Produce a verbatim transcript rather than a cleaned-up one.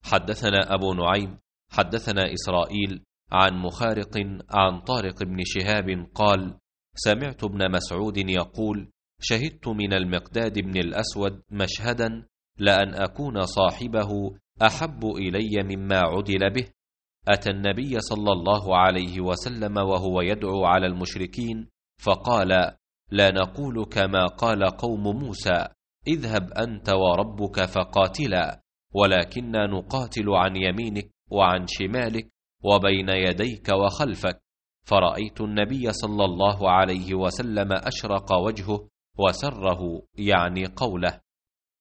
حدثنا أبو نعيم حدثنا إسرائيل عن مخارق عن طارق بن شهاب قال: سمعت ابن مسعود يقول: شهدت من المقداد بن الأسود مشهدا لأن أكون صاحبه أحب إلي مما عدل به. أتى النبي صلى الله عليه وسلم وهو يدعو على المشركين فقال: لا نقول كما قال قوم موسى: اذهب أنت وربك فقاتلا، ولكننا نقاتل عن يمينك وعن شمالك وبين يديك وخلفك. فرأيت النبي صلى الله عليه وسلم أشرق وجهه وسره، يعني قوله.